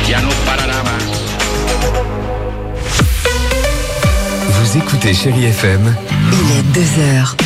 Piano Panorama. Vous écoutez Chérie FM. Il est 2h.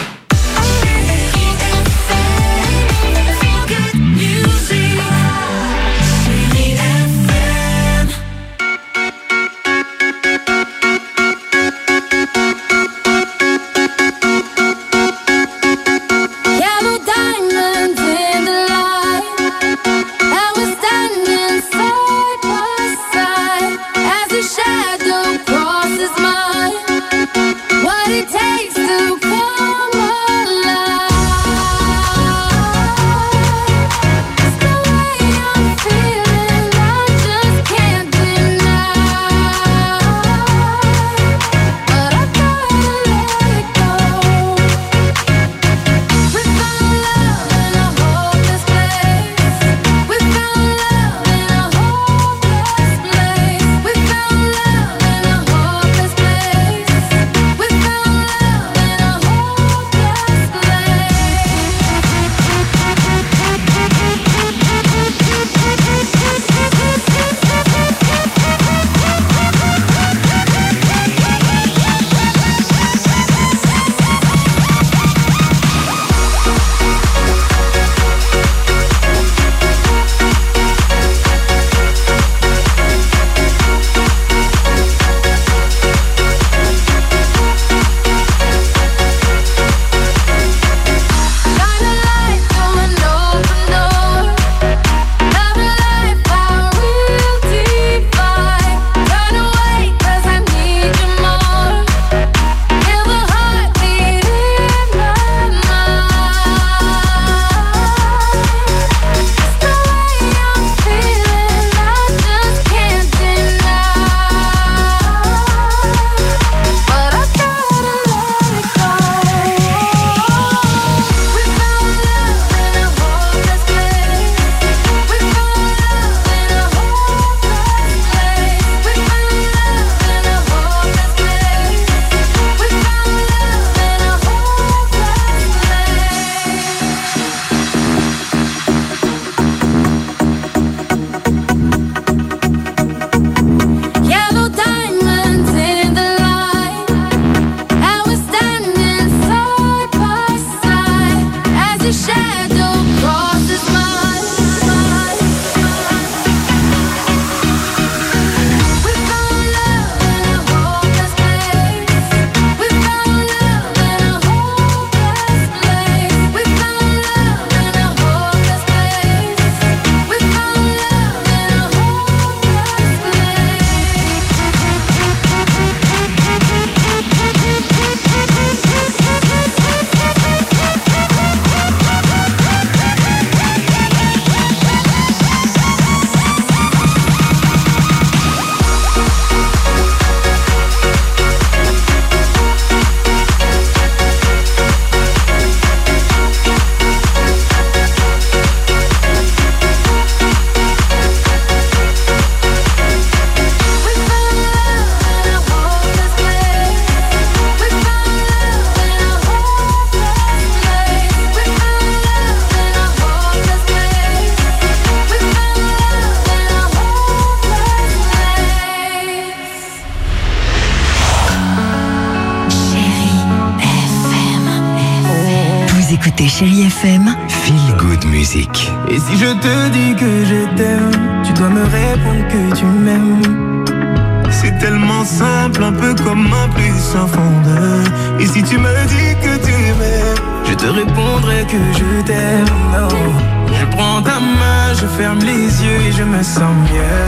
écoutez Chérie FM. Feel Good Music. Et si je te dis que je t'aime, tu dois me répondre que tu m'aimes. C'est tellement simple, un peu comme un plus sans fondeur. Et si tu me dis que tu m'aimes, je te répondrai que je t'aime. Oh. Je prends ta main, je ferme les yeux et je me sens mieux.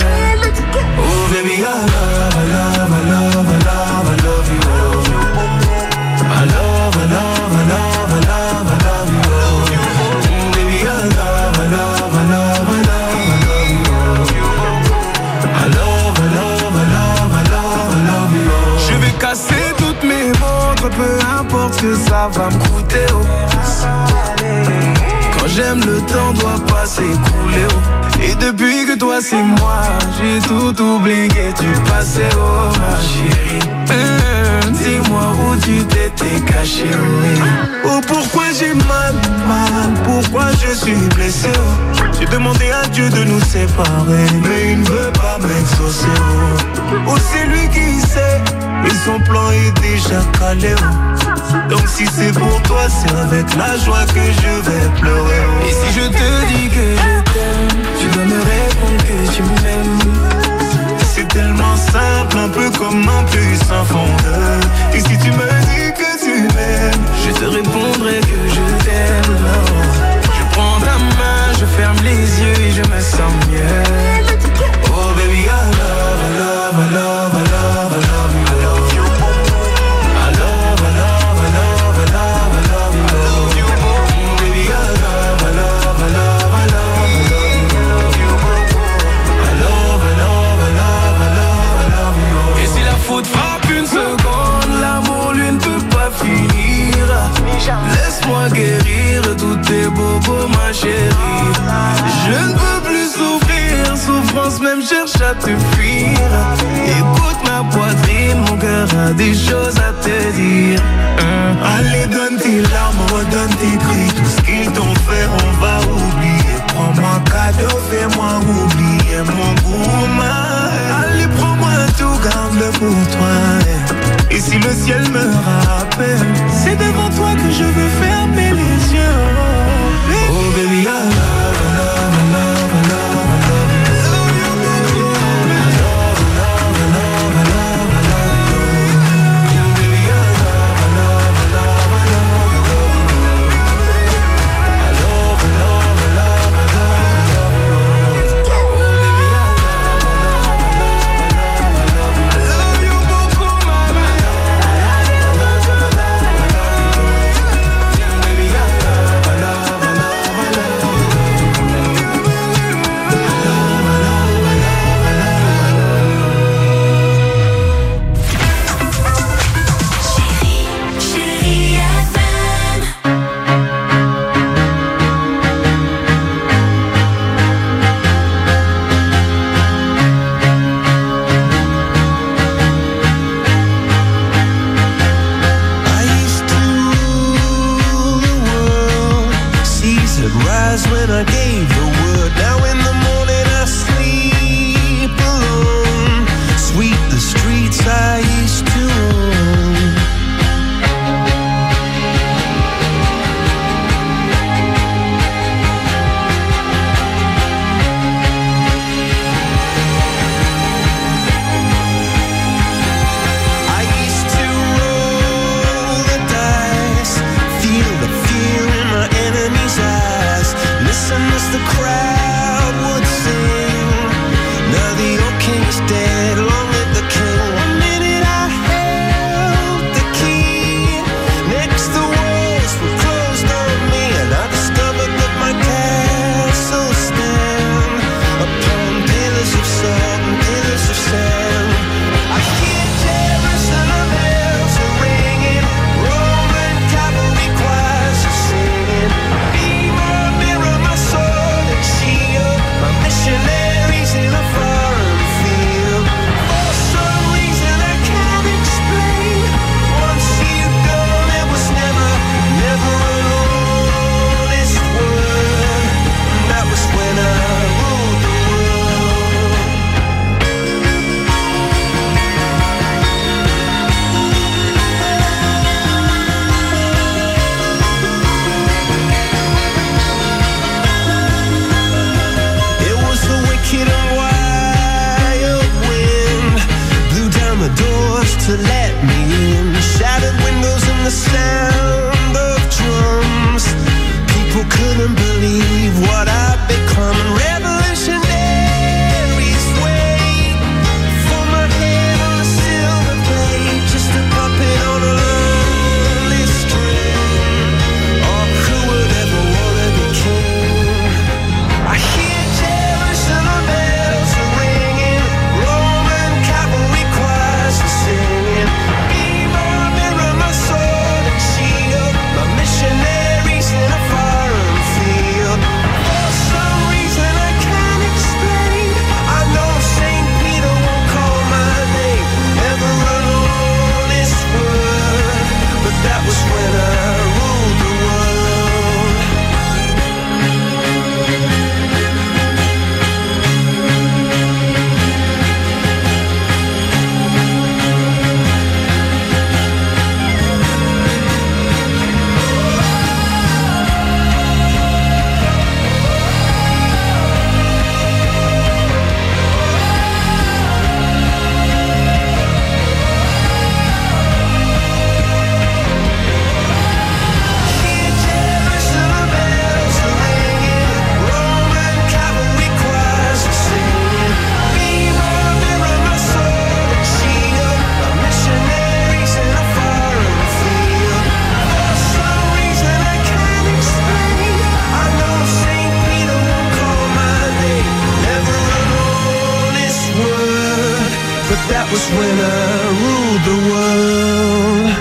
Oh baby, I love, I love, I love, I love, I love you. I love, I love, I love, I love, I love you. Baby, I love, I love, I love, I love, I love you. I love, I love, I love, I love, I love you. Je vais casser toutes mes montres, peu importe ce que ça va me coûter. Quand j'aime, le temps doit pas s'écouler. Et depuis que toi c'est moi, j'ai tout oublié du passé, oh ma chérie. Dis-moi où tu t'étais caché, oui. Oh pourquoi j'ai mal, pourquoi je suis blessé, oh. J'ai demandé à Dieu de nous séparer, mais il ne veut saucé. Ou c'est lui qui sait, et son plan est déjà calé. Donc si c'est pour toi, c'est avec la joie que je vais pleurer. Et si je te dis que je t'aime, tu dois me répondre que tu m'aimes. C'est tellement simple, un peu comme un plus sans fondeur. Et si tu me dis que tu m'aimes, je te répondrai que je t'aime. Je prends ta main, je ferme les yeux et je me sens mieux. Oh baby, I love, I love, I love, I love, I love you. I love you. I love, I love, I love, I love, I love you. I love you. Baby, I love, I love, I love, I love you. I love, I love, I love, I love, I love you. Et si la faute frappe une seconde, l'amour lui ne peut pas finir. Laisse-moi guérir tous tes bobos, ma chérie. Je ne peux plus souffrir, souffrance même cherche à te fuir. Écoute ma poitrine, mon cœur a des choses à te dire. Allez, donne tes larmes, donne tes cris. Tout ce qu'ils t'ont fait, on va oublier. Prends-moi cadeau, fais-moi oublier mon gourmand. Allez, prends-moi tout, garde-le pour toi. Et si le ciel me rappelle, c'est devant toi que je veux fermer les yeux. Oh baby, I love, I love, I love, I love, I love you. I love you, I love, I love, I love, I love, I love you. Baby, I love, I love, I love, I love, I love you. I love, I love, I love, I love, I love you. Oh baby, I love, I love, I love, I love, I love you beaucoup, mama. I love you, I love, I love, I love you. Baby, I love, I love, I love, I love you. Rise when I gave the word. Now in the morning I sleep alone. Sweep the streets I used to own. I used to roll the dice, feel the fear in my enemy's eyes. Listen as the crowd would sing. Now the old king is dead, long live the king. One minute I held the key. Next the walls were closed on me, and I discovered that my castle stand upon pillars of salt and pillars of sand. I hear Jerusalem bells are ringing, Roman cavalry choirs are singing. Be my mirror, my sword and shield, my missionaries in a foreign field. For some reason I can't explain, once you've gone it was never, never an honest word. That was when I ruled the world. It was the wicked and wild wind, blew down the doors to let me in. Shattered windows and the sound of drums. People couldn't believe what I'd become. And revolutionaries wait for my head on a silver plate, just a puppet on a lonely string. Oh, who would ever wanna be king? I hear Jerusalem bells are ringing, Roman cavalry choirs are singing. Be my mirror, my sword and shield, my missionaries in a foreign field. For was when I ruled the world.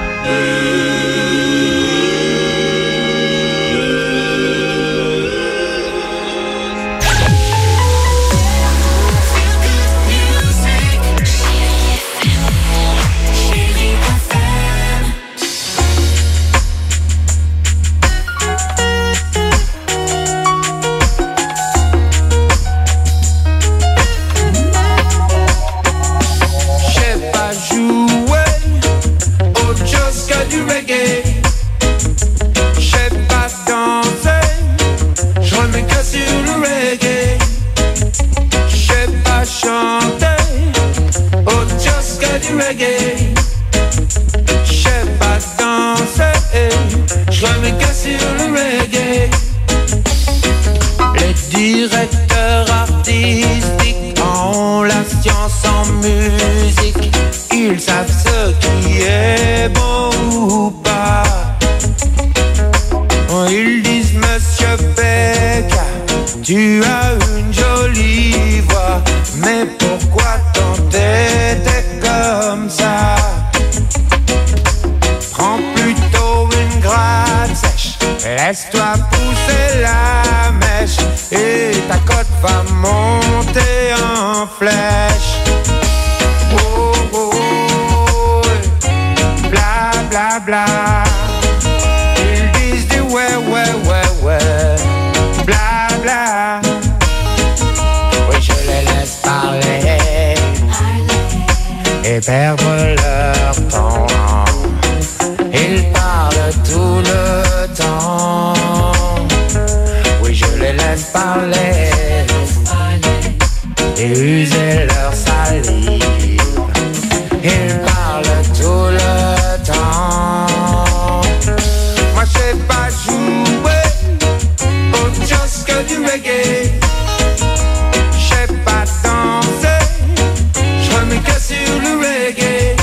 Laisse-toi pousser la mèche et ta cote va monter en flèche. Oh, oh, oh, bla bla bla. Ils disent du ouais, ouais, ouais, ouais, bla bla. Oui, je les laisse parler et perdre leur temps. Ils parlent tout le temps. Oui, je les laisse parler et user leur salive. Ils parlent tout le temps. Moi, je sais pas jouer autre chose que du reggae. Je sais pas danser, je remets que sur le reggae.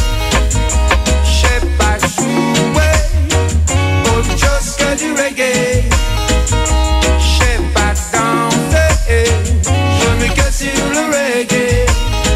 Du reggae, j'sais pas danser, je me casse sur le reggae.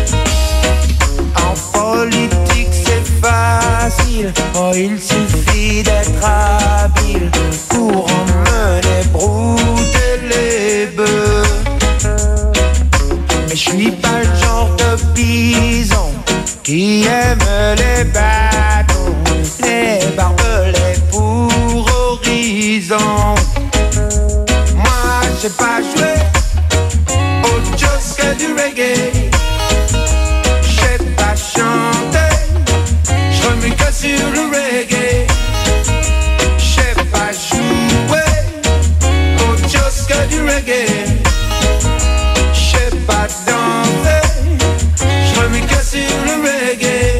En politique c'est facile, oh il suffit d'être habile pour emmener brouter les bœufs. Mais j'suis pas le genre de bison qui aime les bâtons, les barbelés pour horizon. Moi j'ai pas joué autre chose que du reggae. J'ai pas chanté, j'remets que sur le reggae. J'ai pas joué autre chose que du reggae. J'ai pas dansé, j'remets que sur le reggae.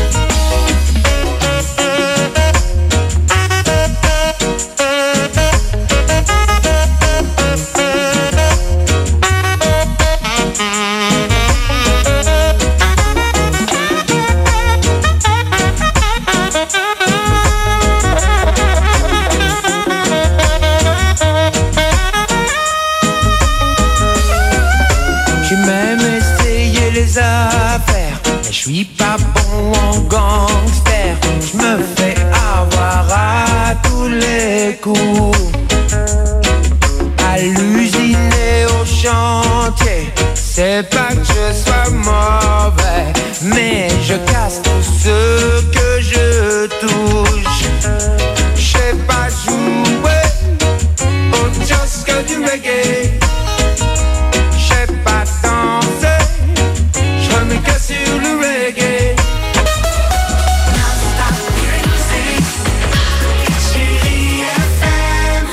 Affaires, mais je suis pas bon en gangster. Je me fais avoir à tous les coups. À l'usine et au chantier, c'est pas que je sois mauvais, mais je casse tout ce que je touche. Je sais pas jouer autre chose que du reggae. Je sais pas danser, j'remets que sur le reggae. Non-stop music, Chérie FM.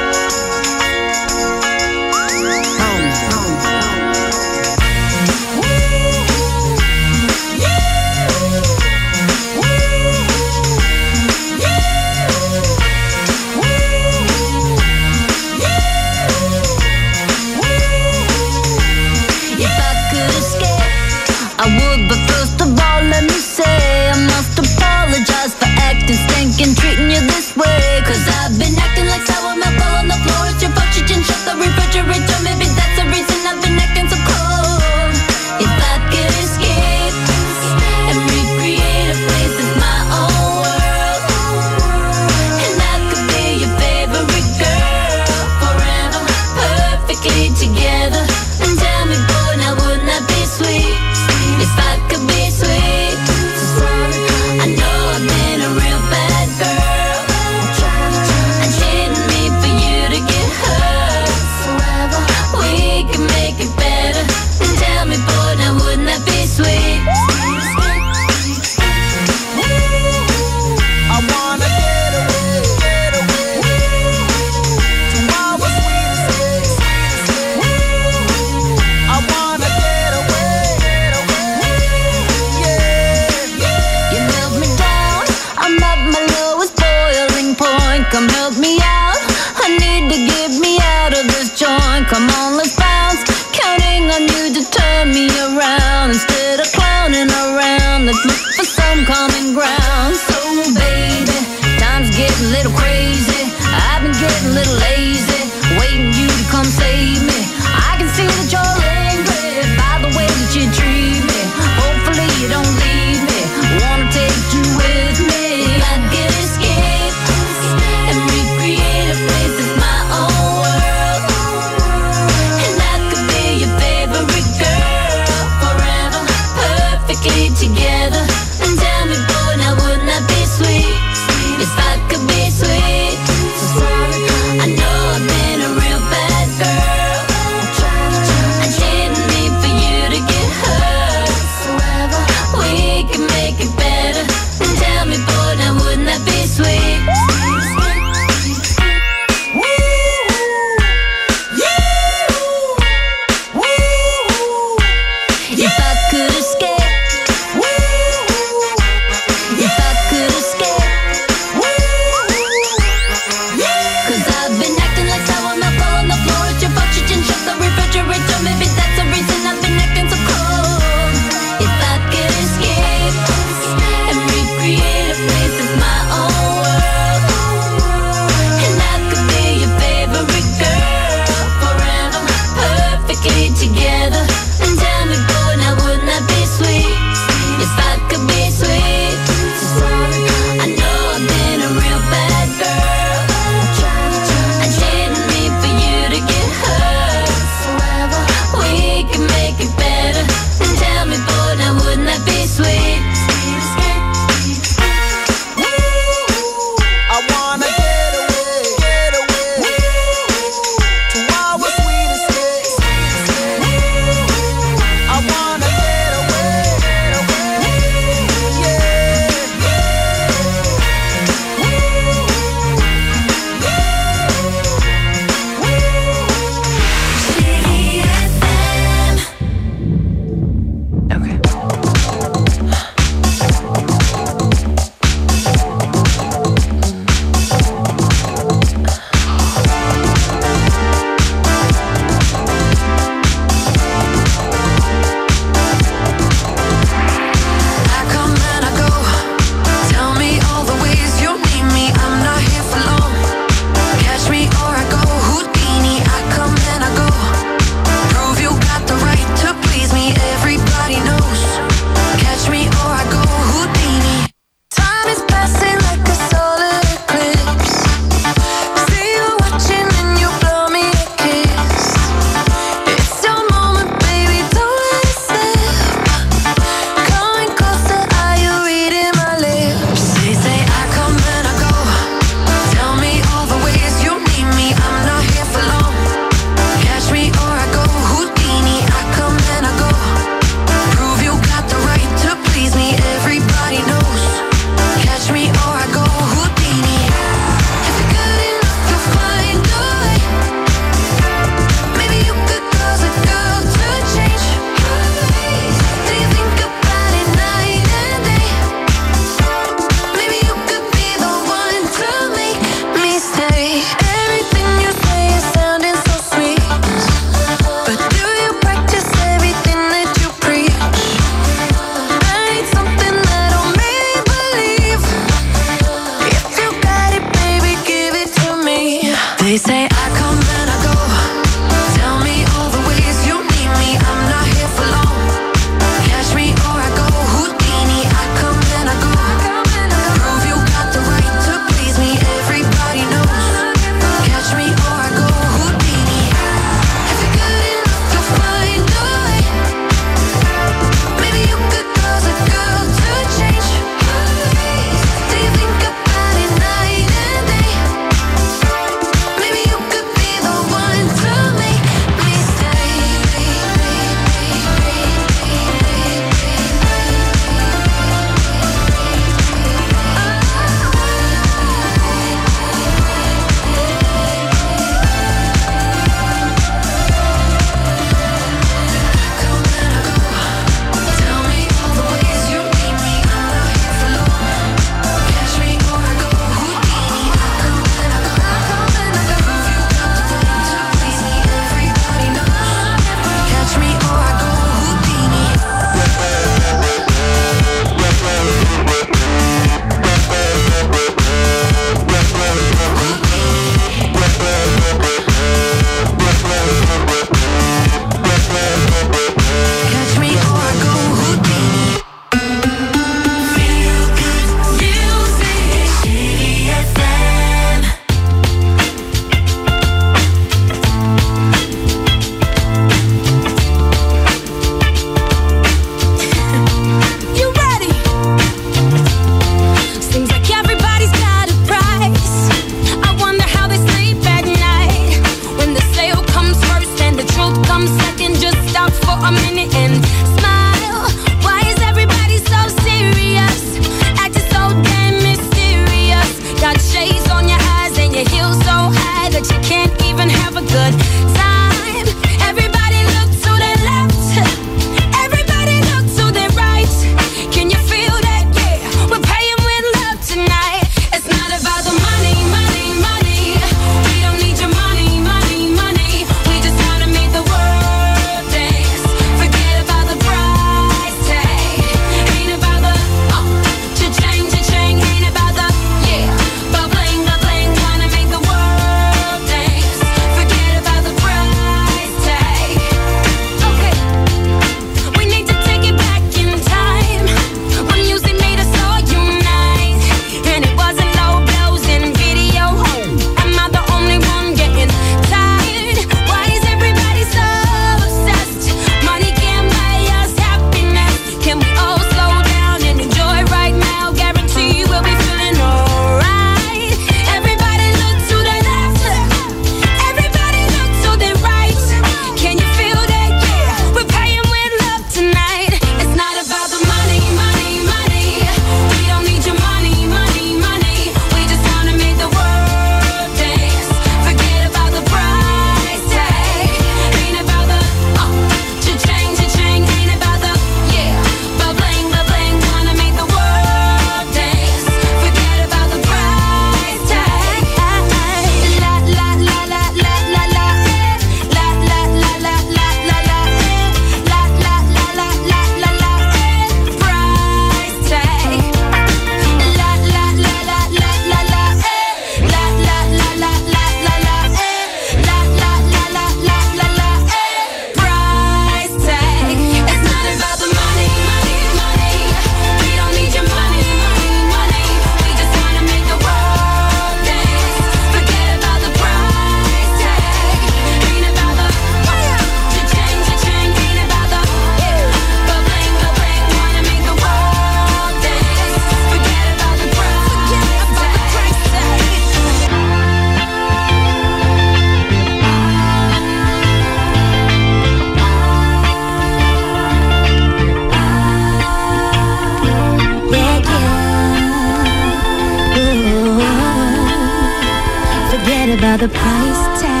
for the price tag.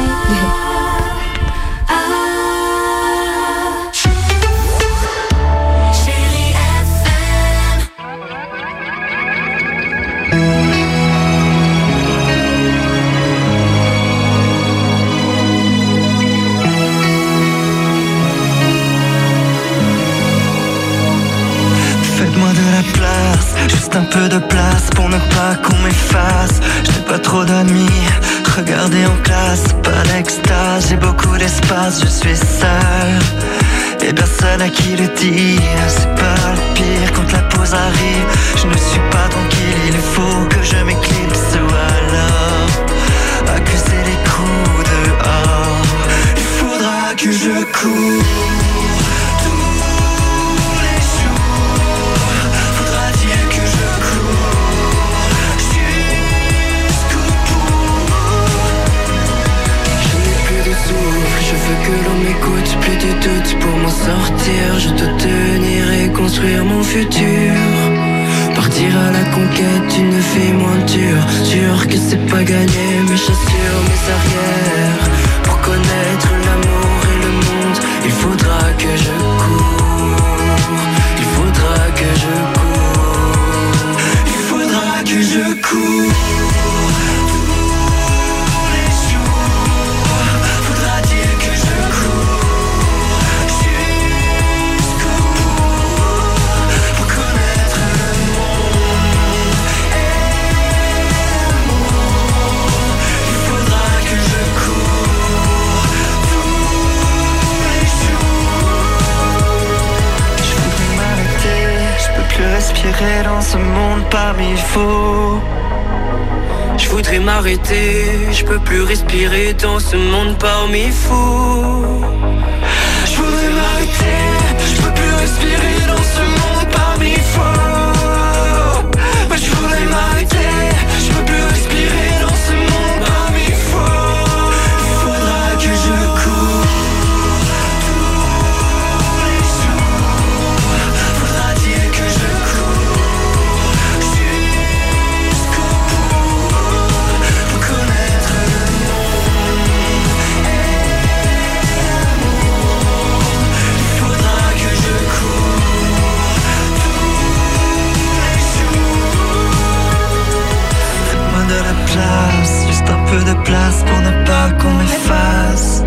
Juste un peu de place pour ne pas qu'on m'efface. J'ai pas trop d'amis, regardez en classe. Pas d'extase, j'ai beaucoup d'espace. Je suis seul et personne à qui le dire. C'est pas le pire quand la pause arrive. Je ne suis pas tranquille, il faut que je m'éclipse. Ou alors accuser les coups dehors. Il faudra que je cours. Je veux que l'on m'écoute, plus du doute pour m'en sortir. Je dois tenir et construire mon futur. Partir à la conquête d'une vie moins dure. Sûr que c'est pas gagné, mes chaussures, mes arrières. Pour connaître l'amour et le monde, il faudra que je cours. Il faudra que je cours. Il faudra que je cours. Respirer dans ce monde parmi faux. Je voudrais m'arrêter, je peux plus respirer dans ce monde parmi fous. Je voudrais m'arrêter, je peux plus respirer dans ce monde parmi faux. Mais je voudrais m'arrêter, je peux plus respirer dans ce monde parmi faux. Il faudra que je cours. Juste un peu de place pour ne pas qu'on m'efface.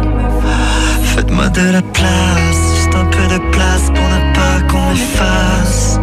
Faites-moi de la place, juste un peu de place pour ne pas qu'on m'efface.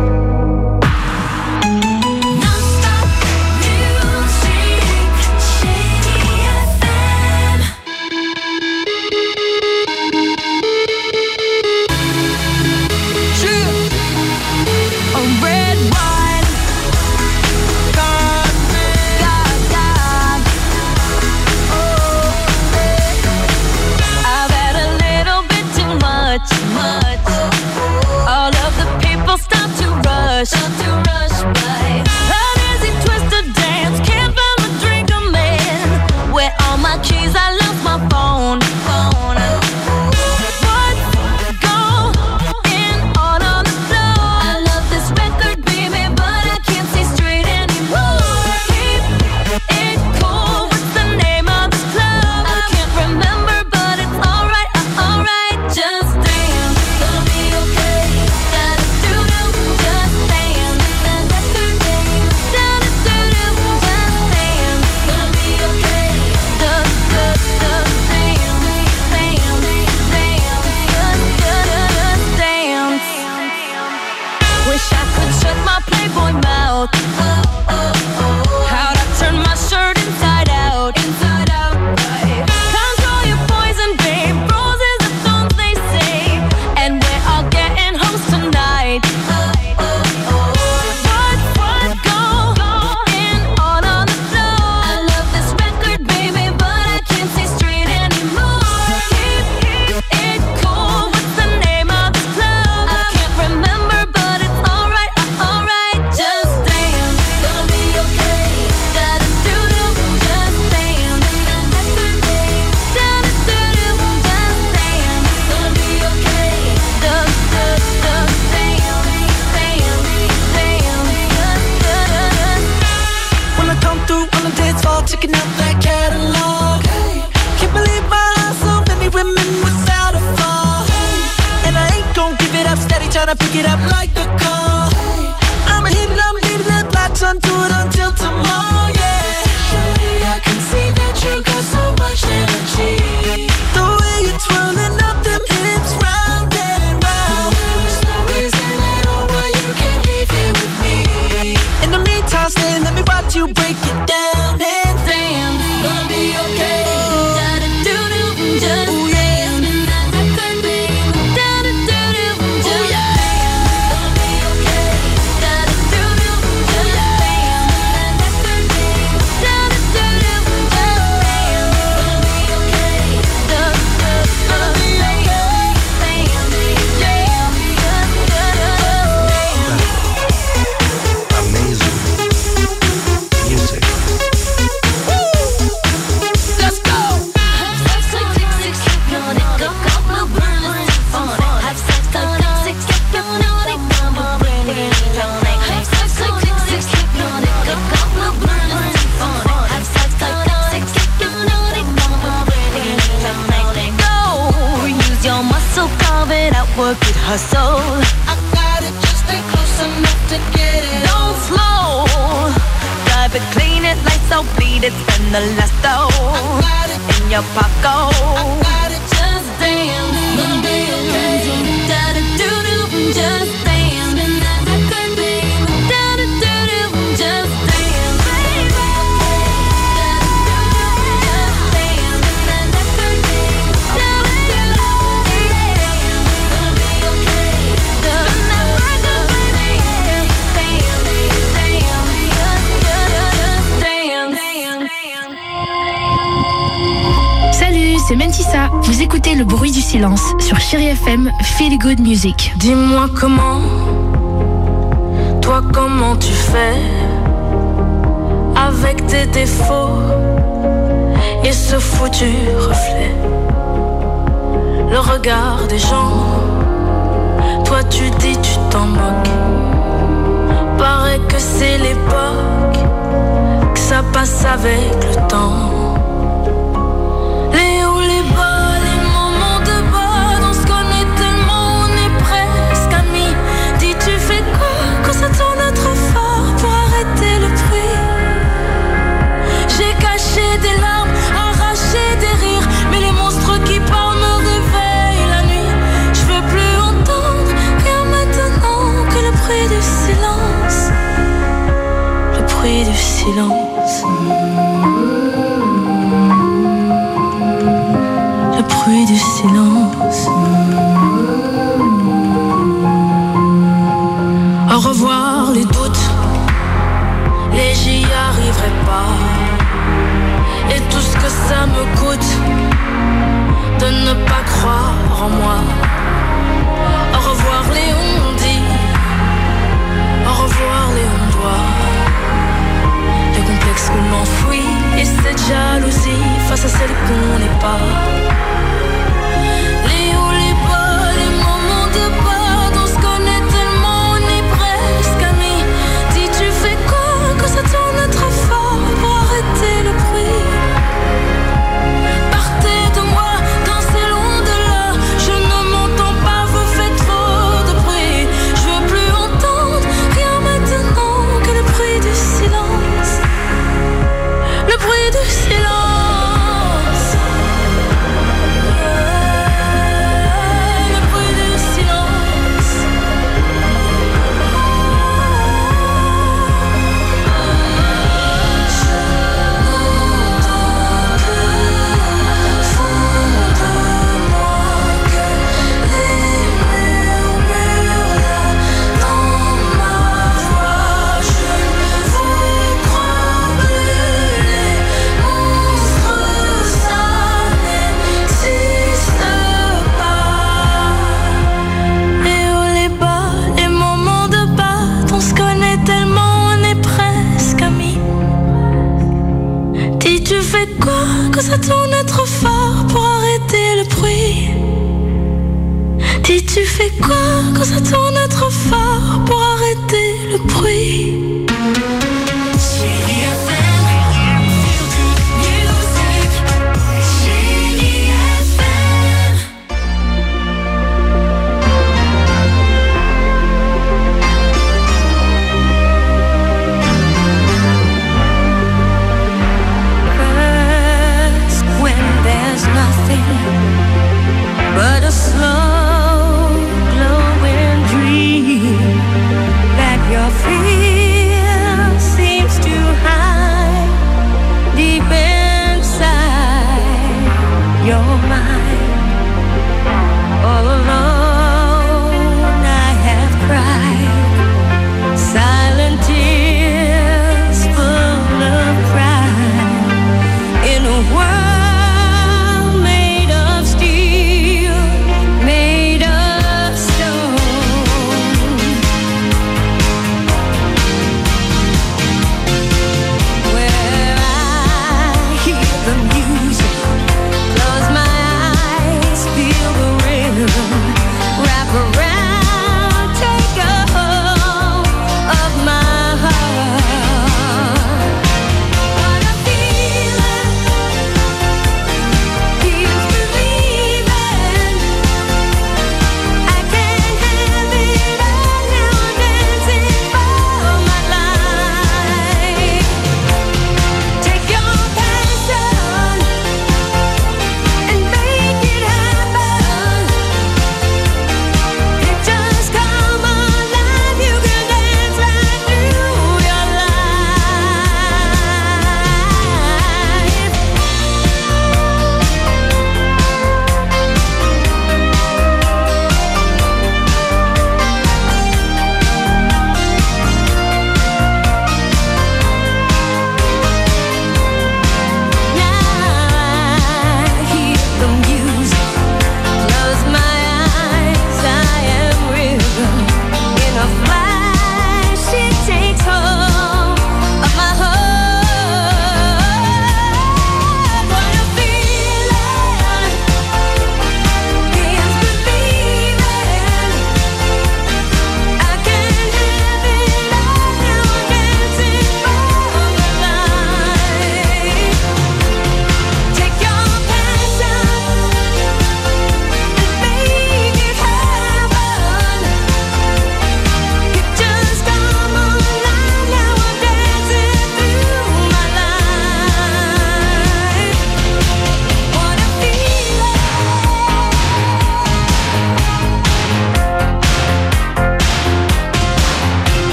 Checking out that catalog. I pick it up like a call. I'ma hit it, latch onto it until tomorrow, yeah. Surely I can see that you got so much energy. The way you're twirling up them hips round and round. There's no reason at all why you can't leave here with me. In the meantime, stay, let me watch you break it down. And damn, gonna be okay. Just work it, hustle. I got it, just stay close enough to get it. Don't slow. Drive it, clean it, lights out, bleed it, spend the last dough. I got it in your pocket. I got it, just dance. Gonna be okay. Da-da-do-do, just dance. C'est Mentissa, vous écoutez Le Bruit du Silence sur Chérie FM, Feel Good Music. Dis-moi comment, toi comment tu fais avec tes défauts et ce foutu reflet. Le regard des gens, toi tu dis tu t'en moques. Paraît que c'est l'époque, que ça passe avec le temps. Ça tourne trop fort pour arrêter le bruit. J'ai caché des larmes, arraché des rires, mais les monstres qui parlent me réveillent la nuit. Je veux plus entendre rien maintenant que le bruit du silence. Le bruit du silence. Le bruit du silence. Au revoir les doutes, et j'y arriverai pas. Et tout ce que ça me coûte de ne pas croire en moi. Au revoir les on-dit, au revoir les on-doit. Les complexes qu'on m'enfuit et cette jalousie face à celle qu'on n'est pas. Les hauts, les bas, les moments de pardon, on se connaît tellement, on est presque amis. Dis tu fais quoi quand ça tourne trop fort pour arrêter le bruit? Partez de moi, dansez loin de là. Je ne m'entends pas, vous faites trop de bruit. Je veux plus entendre rien maintenant que le bruit du silence. Le bruit du silence. Ça tourne trop fort pour arrêter le bruit. Dis tu fais quoi quand ça tourne trop fort pour arrêter le bruit?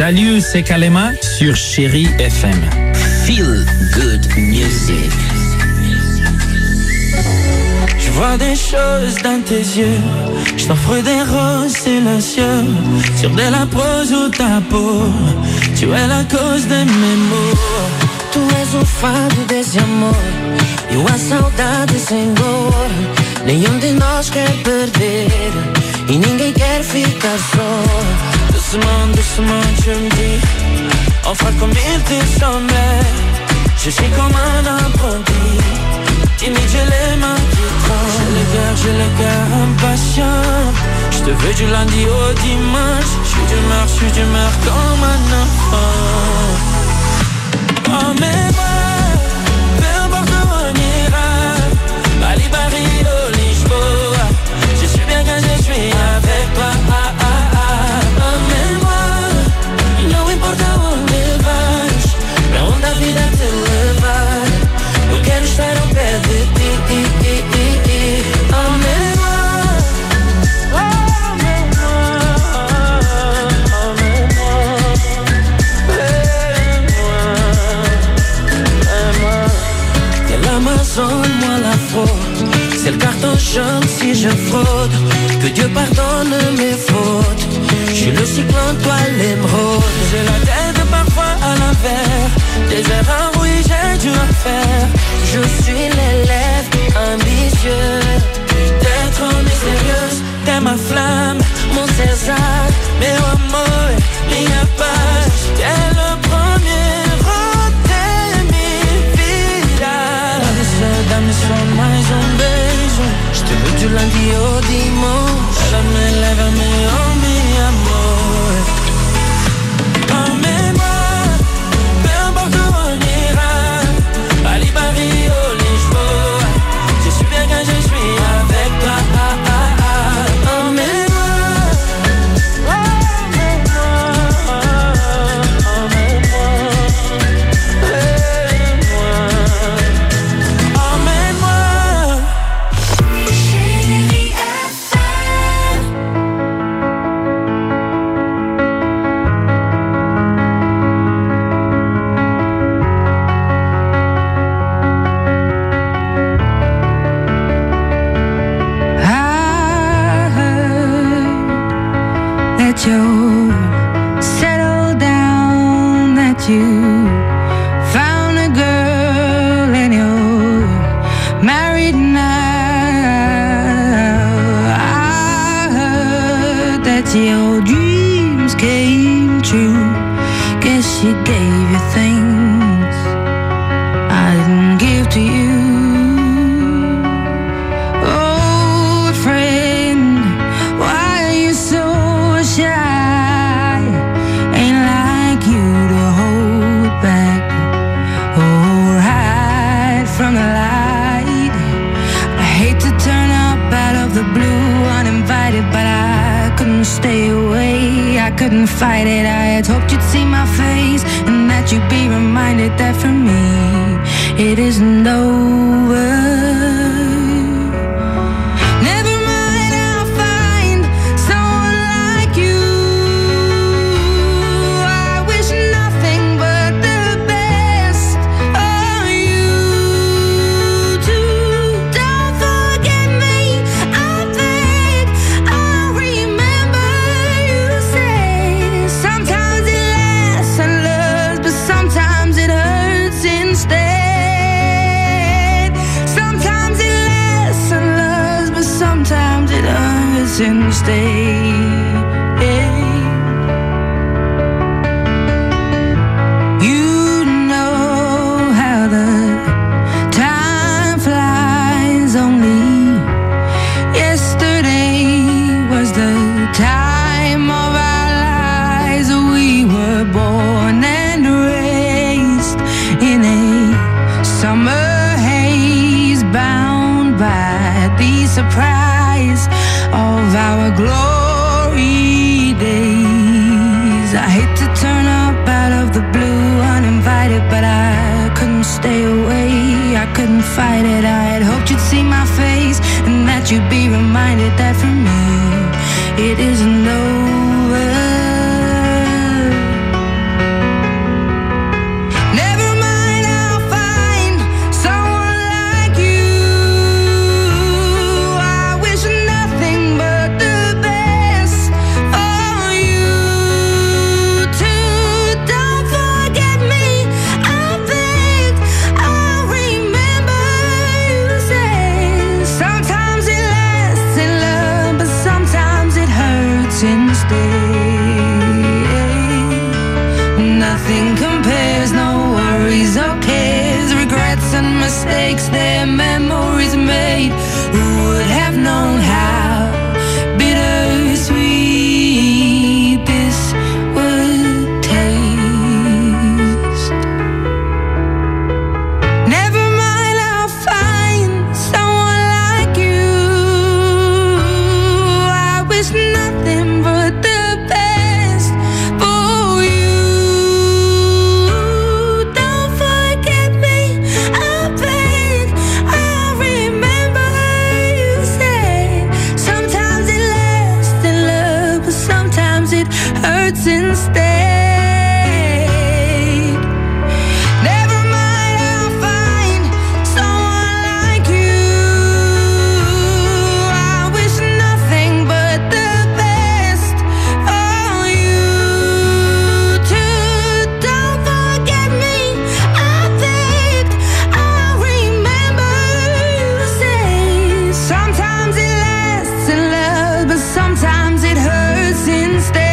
Salut, c'est Kalema sur Chérie FM. Feel good music. Je vois des choses dans tes yeux. Je t'offre des roses silencieux. Sur de la prose ou ta peau. Tu es la cause de mes maux. Tu és o fado desse amor. Eu a saudade sem dor. Nenhum de nós quer perder. E ninguém quer ficar só. Doucement, doucement, tu me dis. Enfin comme il te semblait. Je suis comme un apprenti. Timide, j'ai les mains qui tremblent. J'ai le cœur impatient. Je te veux du lundi au dimanche. Je suis d'humeur comme un enfant. Emmène-moi, peu importe où on ira. Bali, Paris, Lisboa. Je suis bien quand je suis avec toi. Emmène-moi, não importa onde vais, pra onde a vida te levar. Eu quero estar ao pé de ti. Emmène-moi, l'Amazone, moi la fraude. C'est le carton jaune si je fraude. Que Dieu pardonne mes fautes. Je suis le cyclone, toi l'émeraude. J'ai la tête parfois à l'envers. Des erreurs, oui, j'ai dû en faire. Je suis l'élève ambitieux. T'es trop mystérieuse, t'es ma flamme, mon César. Meu amor, minha paz. T'es le premier. Dá-me só mais beijo. Je te veux du lundi au dimanche. Lève-me, oh mi amor. Emmène-moi, peu importe où on ira. Bali, Paris, Lisboa. Je suis bien quand je suis avec toi. Emmène-moi, you settle down, that you found a girl and you're married now. I heard that your dreams came true. Guess she gave you things I didn't give to you. Old friend, why are you so shy? Ain't like you to hold back or hide from the light. I hate to turn up out of the blue uninvited, but I couldn't stay away. I couldn't fight it. I had hoped you'd see my face and that you'd be reminded that for me it isn't over. And stay. You know how the time flies. Only yesterday was the time of our lives. We were born and raised in a summer haze, bound by the surprise of our glory days. I hate to turn up out of the blue uninvited, but I couldn't stay away. I couldn't fight it. I had hoped you'd see my face and that you'd be reminded that for me it isn't over. stay. Nothing compares, no worries or cares, regrets and mistakes, their memories made. Who would have known how bittersweet this would taste? Never mind, I'll find someone like you. I wish nothing but the best for you. Don't forget me, I beg. I remember you said sometimes it lasts in love, but sometimes it hurts instead. Never mind, I'll find someone like you. I wish nothing but the best for you too. Don't forget me, I begged. I remember you said sometimes it lasts in love, but sometimes it hurts instead.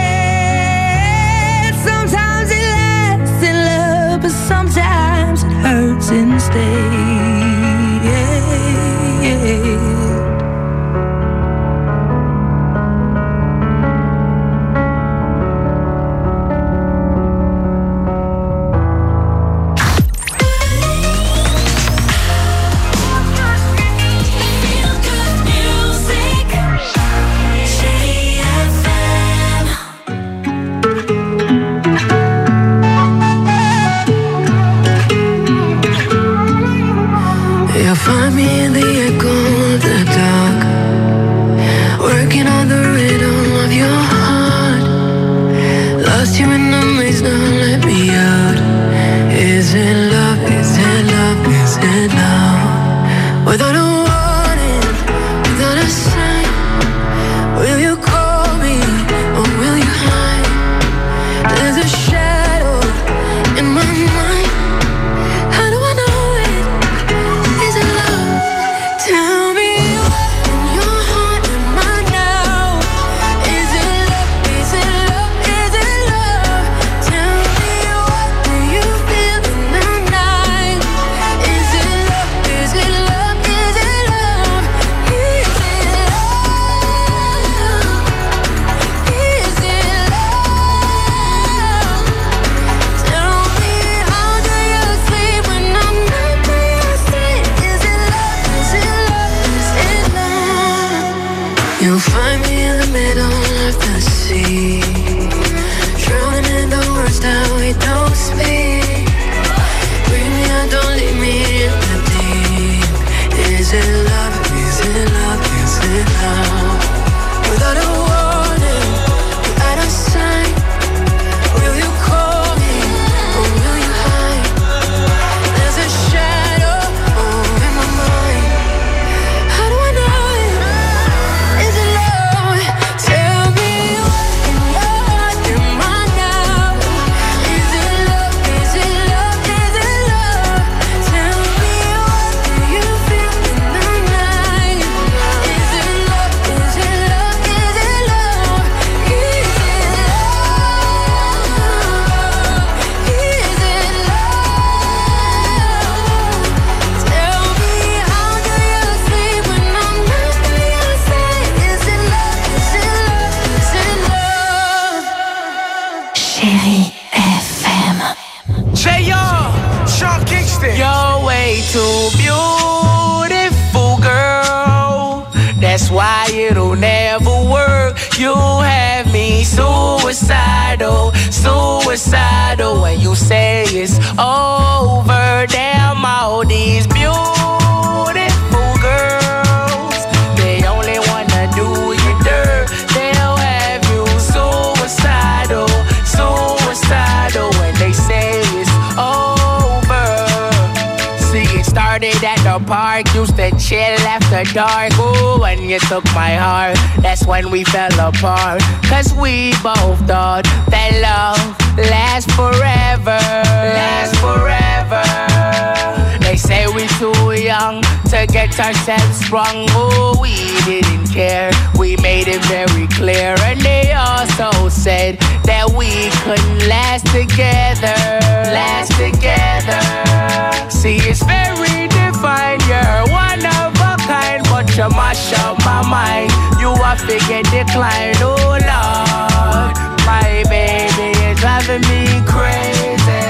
Sometimes it lasts in love, but sometimes it hurts instead. You'll find me in the echo of the dark, working on the rhythm of your heart. Lost you in the maze, now let me out. Is it love? Is it love? Is it love? Without a warning, without a sign, will you call me or will you hide? There's a shadow in my mind. How do I know it? Is it love? Tell me what in your heart am I now? Is it love? Is it love? Is it love? Tell me what do you feel in the night? Is it love? Is it love? Is it love? Is it love? Is it love? Tell me how do you sleep when I'm not by your side? Is it love? Is it love? Is it love? You'll find me in the middle of the sea, drowning in the words that we don't speak. Bring me out, don't leave me in the deep. Is it love? Is it love? Is it love? Without a warning, without a sign, will you call me or will you hide? There's a shadow in my mind. How do I know it? Is it love? Tell me what in your heart am I now? Is it love? Is it love? Is it love? Tell me what do you feel in the night? Is it love? Is it love? Is it love? Is it love? Is it love? Tell me how do you sleep when I'm not by your side? Is it love? Is it love? Is it love? Chérie FM. J.R. Sean Kingston. You're way too beautiful, girl. That's why it'll never work. You have me suicidal, suicidal. When you say it's over, damn all these beautiful girls, they only wanna do you dirt. They'll have you suicidal, suicidal. When they say it's over. See, it started at the park, used to chill after dark. Ooh, when you took my heart, that's when we fell apart. Cause we both thought that love lasts forever. Lasts forever. They say we too young to get ourselves sprung. Oh, we didn't care, we made it very clear. And they said that we couldn't last together. Last together. See, it's very divine. You're one of a kind, but you mash up my mind. You are figure decline, oh Lord. My baby is driving me crazy.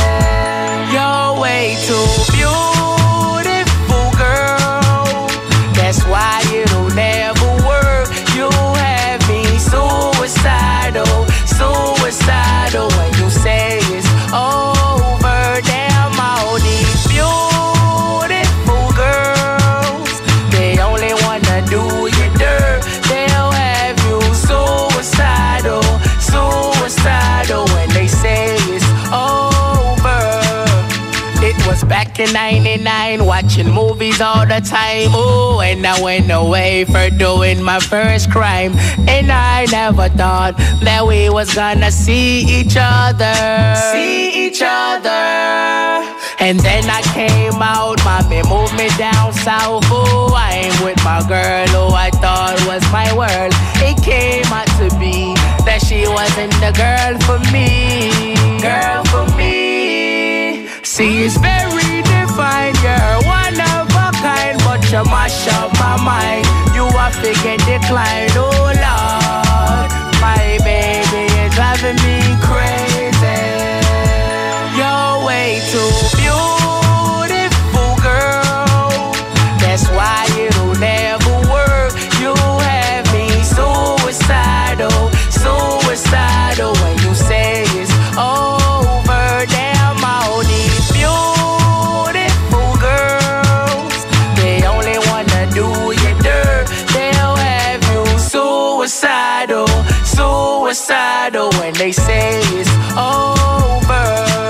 You're way too beautiful, girl. That's why it'll never work. You have me suicidal, suicidal. When you say it's over, damn all these beautiful girls, they only wanna do you dirt. They'll have you suicidal, suicidal. When they say it's over. It was back in 99, watching movies all the time. Oh, and I went away for doing my first crime. And I never thought that we was gonna see each other. See each other. And then I came out, mommy moved me down south. Oh, I ain't with my girl who I thought was my world. It came out to be that she wasn't the girl for me. Girl for me. See, it's very divine. You're one of a kind, but you mash up my mind. You are figure decline, oh Lord. My baby is driving me crazy. You're way too beautiful, girl. That's why it'll never work. You have me suicidal, suicidal. When you say it's over, damn all these beautiful girls, they only wanna do you dirt. They'll have you suicidal, suicidal. When they say it's over.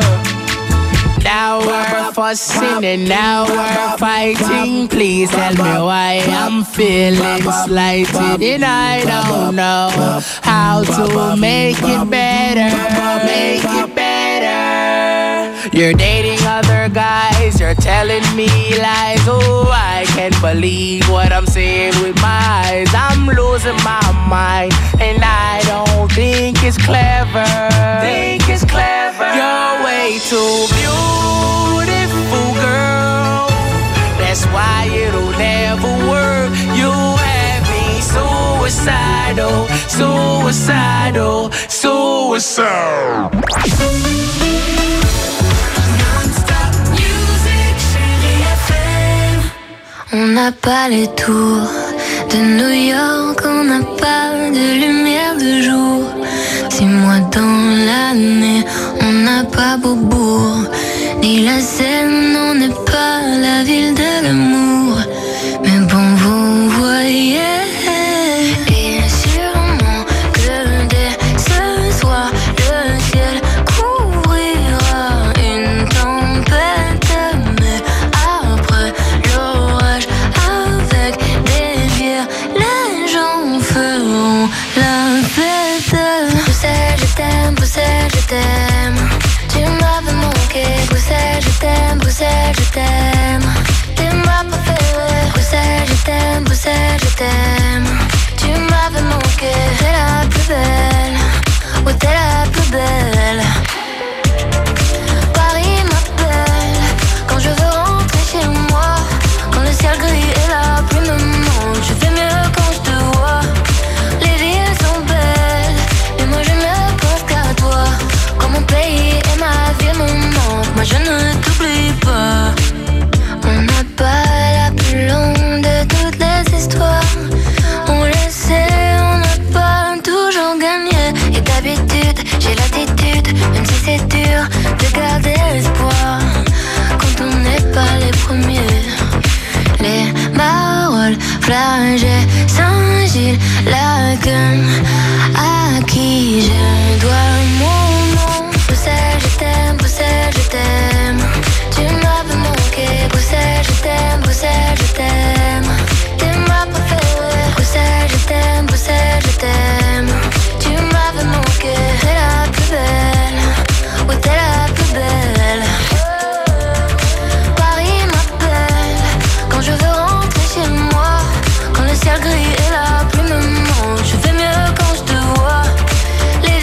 Now we're fussing and now we're fighting. Please tell me why I'm feeling slighted. And I don't know how to make it better. Make it better. You're dating other guys, you're telling me lies. Oh, I can't believe what I'm seeing with my eyes. I'm losing my mind, and I don't think it's clever. Think it's clever. You're way too beautiful, girl. That's why it'll never work. You have me suicidal, suicidal, suicidal. On n'a pas les tours de New York, on n'a pas de lumière de jour. 6 mois dans l'année, on n'a pas Beaubourg, ni la Seine, on n'est pas la ville de l'amour. Mais bon, vous voyez, et sûrement que dès ce soir, le ciel couvrira une tempête. Mais après l'orage, avec des bières, les gens feront la fête. Bruxelles, je t'aime, Bruxelles, je t'aime. Tu m'avais manqué, Bruxelles, je t'aime, Bruxelles, je t'aime. T'es ma préférée, Bruxelles, je t'aime, Bruxelles, je t'aime. Tu m'avais manqué, t'es la plus belle, oh t'es la plus belle. Paris m'appelle, quand je veux rentrer chez moi. Quand le ciel gris et la pluie me manquent, je fais mieux quand je te vois. Les villes sont belles, et moi je ne pense qu'à toi. Quand mon pays et ma vie me manquent, moi je ne t'oublie pas. On n'a pas la plus longue de toutes les histoires. On le sait, on n'a pas toujours gagné. Et d'habitude, j'ai l'attitude, même si c'est dur, de garder l'espoir. Quand on n'est pas les premiers. Les Marolles, Flagey, Saint-Gilles, Lagunes, à qui je dois mon nom. Bruxelles, je t'aime, Bruxelles, je t'aime. Tu m'avais manqué, Bruxelles, je t'aime, Bruxelles, je t'aime. T'es ma préférée, Bruxelles, je t'aime, Bruxelles, je t'aime. Tu m'avais manqué, t'es la plus belle, oh t'es la plus belle. Paris m'appelle, quand je veux rentrer chez moi. Quand le ciel gris et la pluie me manquent, je fais mieux quand je te vois. Les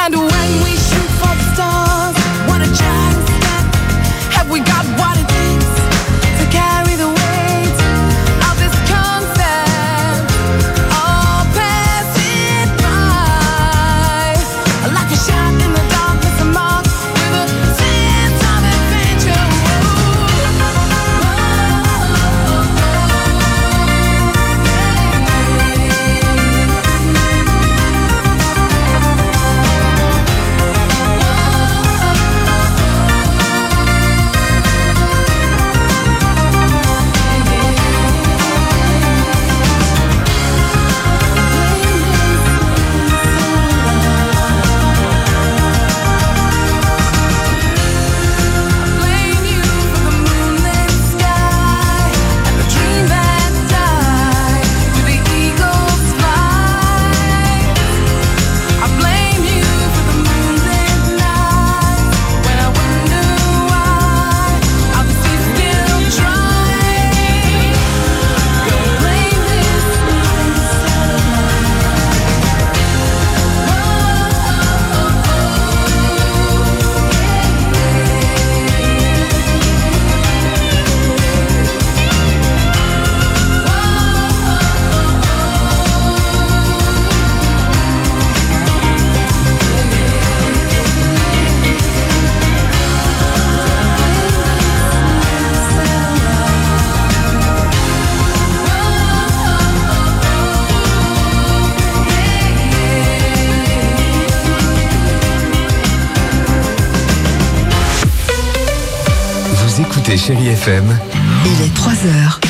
And when we shoot for the stars, what a chance then. Have we got what it takes to carry the weight of this concept? Or pass it by like a shot in the darkness, a mark with a sense of adventure. Chérie FM. Il est 3h.